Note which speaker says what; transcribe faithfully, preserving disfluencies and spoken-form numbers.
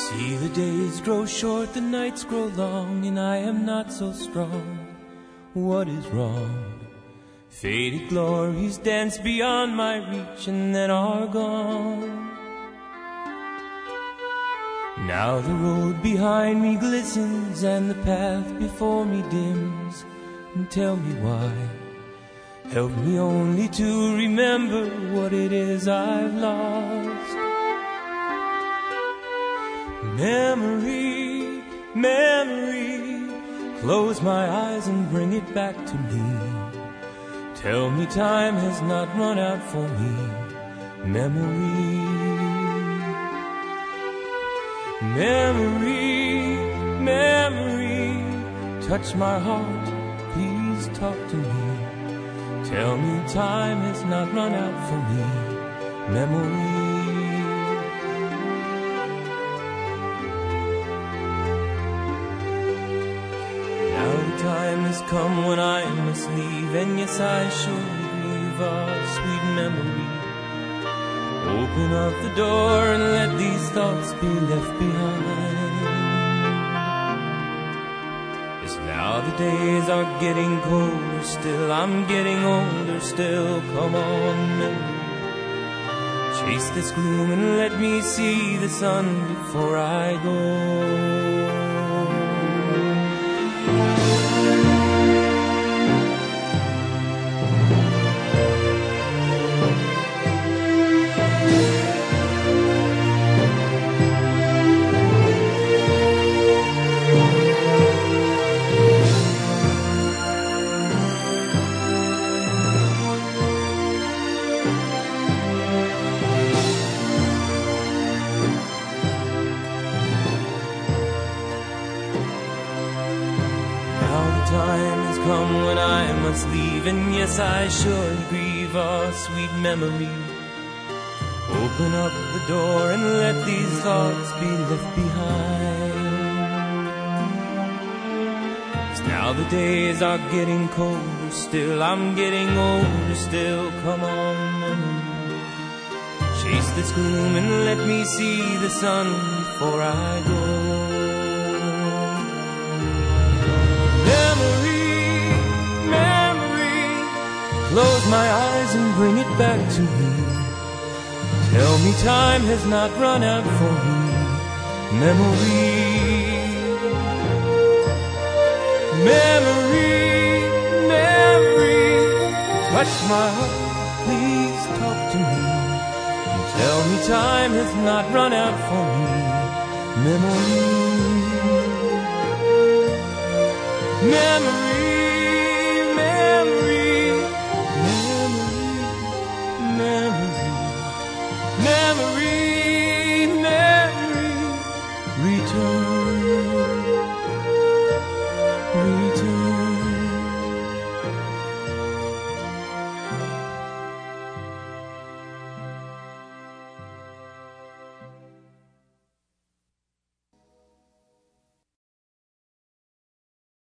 Speaker 1: See the days grow short, the nights grow long, and I am not so strong. What is wrong? Faded glories dance beyond my reach and then are gone. Now the road behind me glistens and the path before me dims. And tell me why. Help me only to remember what it is I've lost. Memory, memory, close my eyes and bring it back to me. Tell me time has not run out for me. Memory, memory, memory, touch my heart, please talk to me. Tell me time has not run out for me. Memory. Time has come when I must leave, and yes, I surely grieve a sweet memory. Open up the door and let these thoughts be left behind. As now the days are getting colder still, I'm getting older still. Come on, memory, chase this gloom and let me see the sun before I go. Time has come when I must leave, and yes, I surely grieve a sweet memory. Open up the door and let these thoughts be left behind. As now the days are getting colder still, I'm getting older still. Come on, memory, chase this gloom and let me see the sun before I go. Close my eyes and bring it back to me. Tell me time has not run out for me. Memory, memory, memory, touch my heart, please talk to me. And tell me time has not run out for me. Memory, memory.